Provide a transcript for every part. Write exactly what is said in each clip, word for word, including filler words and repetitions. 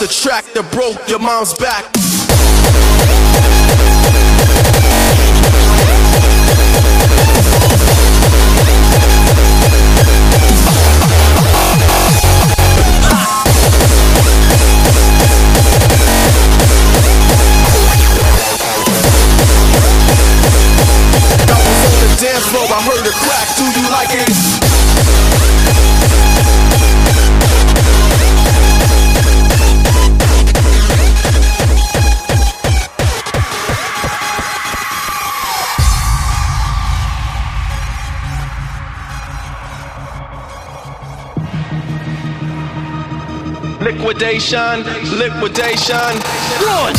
the track that broke your mom's back. Dance floor, I heard a crack, do you like it? Liquidation, liquidation, run!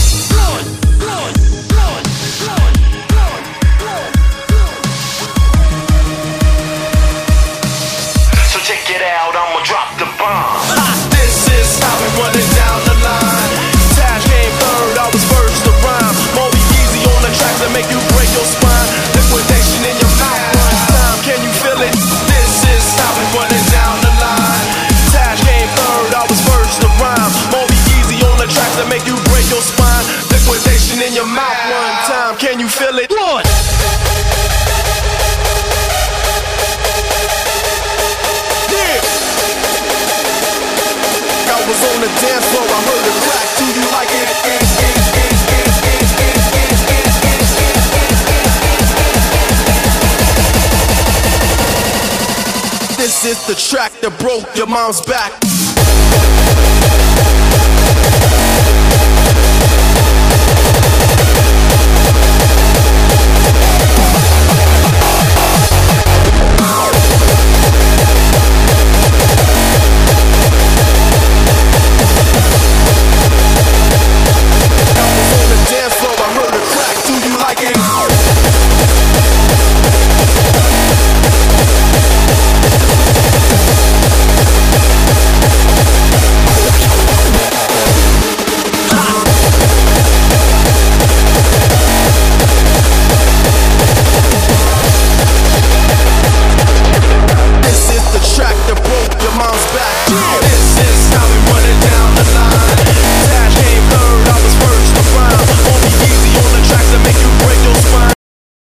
Drop the bomb. This is how we run it down the line. Tash came third, I was first to rhyme. Moby Easy on the track to make you break your spine. Liquidation in your mouth one time, can you feel it? This is how we run it down the line. Tash came third, I was first to rhyme. Moby Easy on the track to make you break your spine. Liquidation in your mouth one time, can you feel it? Run! I was on the dance floor, I heard a crack, do you like it? This is the track that broke your mom's back. This is the track that broke your mom's back. This